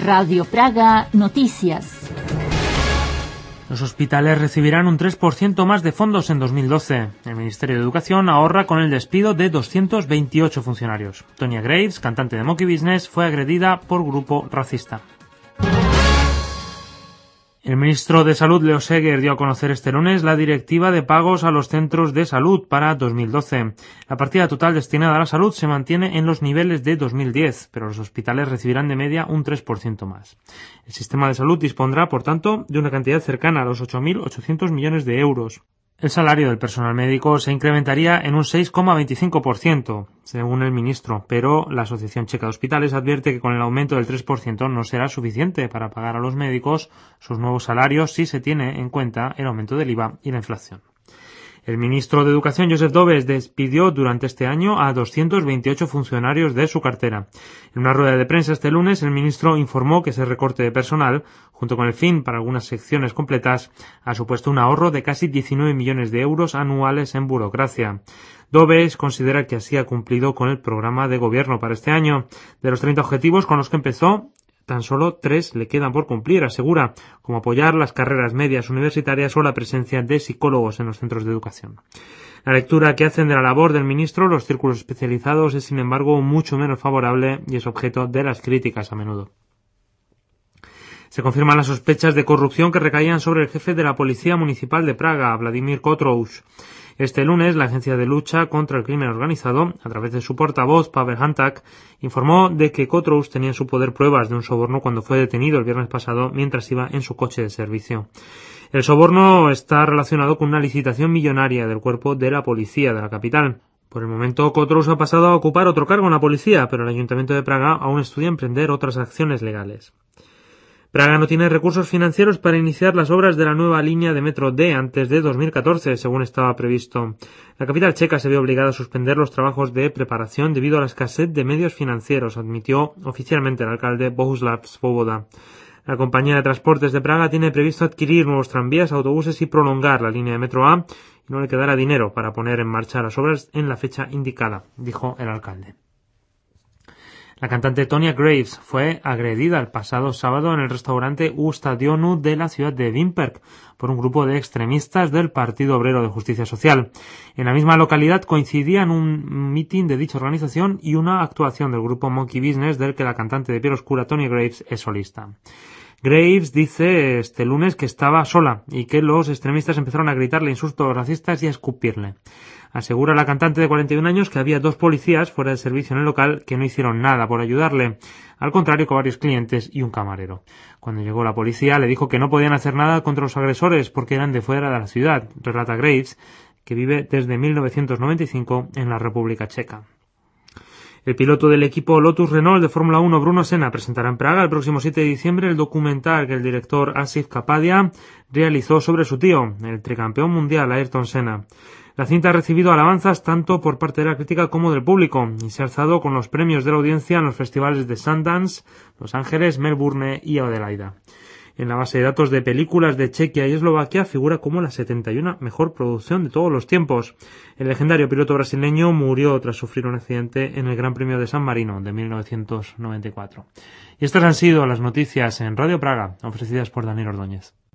Radio Praga Noticias. Los hospitales recibirán un 3% más de fondos en 2012. El Ministerio de Educación ahorra con el despido de 228 funcionarios. Tonya Graves, cantante de Monkey Business, fue agredida por grupo racista. El ministro de Salud, Leo Seger, dio a conocer este lunes la directiva de pagos a los centros de salud para 2012. La partida total destinada a la salud se mantiene en los niveles de 2010, pero los hospitales recibirán de media un 3% más. El sistema de salud dispondrá, por tanto, de una cantidad cercana a los 8.800 millones de euros. El salario del personal médico se incrementaría en un 6,25%, según el ministro, pero la Asociación Checa de Hospitales advierte que con el aumento del 3% no será suficiente para pagar a los médicos sus nuevos salarios si se tiene en cuenta el aumento del IVA y la inflación. El ministro de Educación, Josef Dobes, despidió durante este año a 228 funcionarios de su cartera. En una rueda de prensa este lunes, el ministro informó que ese recorte de personal, junto con el fin para algunas secciones completas, ha supuesto un ahorro de casi 19 millones de euros anuales en burocracia. Dobes considera que así ha cumplido con el programa de gobierno para este año. De los 30 objetivos con los que empezó, tan solo 3 le quedan por cumplir, asegura, como apoyar las carreras medias universitarias o la presencia de psicólogos en los centros de educación. La lectura que hacen de la labor del ministro los círculos especializados es, sin embargo, mucho menos favorable y es objeto de las críticas a menudo. Se confirman las sospechas de corrupción que recaían sobre el jefe de la Policía Municipal de Praga, Vladimír Kotrouš. Este lunes, la Agencia de Lucha contra el Crimen Organizado, a través de su portavoz, Pavel Hantak, informó de que Kotrouš tenía en su poder pruebas de un soborno cuando fue detenido el viernes pasado mientras iba en su coche de servicio. El soborno está relacionado con una licitación millonaria del cuerpo de la policía de la capital. Por el momento, Kotrouš ha pasado a ocupar otro cargo en la policía, pero el Ayuntamiento de Praga aún estudia emprender otras acciones legales. Praga no tiene recursos financieros para iniciar las obras de la nueva línea de metro D antes de 2014, según estaba previsto. La capital checa se vio obligada a suspender los trabajos de preparación debido a la escasez de medios financieros, admitió oficialmente el alcalde Bohuslav Svoboda. La compañía de transportes de Praga tiene previsto adquirir nuevos tranvías, autobuses y prolongar la línea de metro A, y no le quedará dinero para poner en marcha las obras en la fecha indicada, dijo el alcalde. La cantante Tonya Graves fue agredida el pasado sábado en el restaurante U Stadionu de la ciudad de Vimperk por un grupo de extremistas del Partido Obrero de Justicia Social. En la misma localidad coincidían un mitin de dicha organización y una actuación del grupo Monkey Business del que la cantante de piel oscura Tonya Graves es solista. Graves dice este lunes que estaba sola y que los extremistas empezaron a gritarle insultos racistas y a escupirle. Asegura la cantante de 41 años que había 2 policías fuera de servicio en el local que no hicieron nada por ayudarle, al contrario que varios clientes y un camarero. Cuando llegó la policía le dijo que no podían hacer nada contra los agresores porque eran de fuera de la ciudad, relata Graves, que vive desde 1995 en la República Checa. El piloto del equipo Lotus Renault de Fórmula 1, Bruno Senna, presentará en Praga el próximo 7 de diciembre el documental que el director Asif Kapadia realizó sobre su tío, el tricampeón mundial Ayrton Senna. La cinta ha recibido alabanzas tanto por parte de la crítica como del público y se ha alzado con los premios de la audiencia en los festivales de Sundance, Los Ángeles, Melbourne y Adelaida. En la base de datos de películas de Chequia y Eslovaquia figura como la 71 mejor producción de todos los tiempos. El legendario piloto brasileño murió tras sufrir un accidente en el Gran Premio de San Marino de 1994. Y estas han sido las noticias en Radio Praga, ofrecidas por Daniel Ordóñez.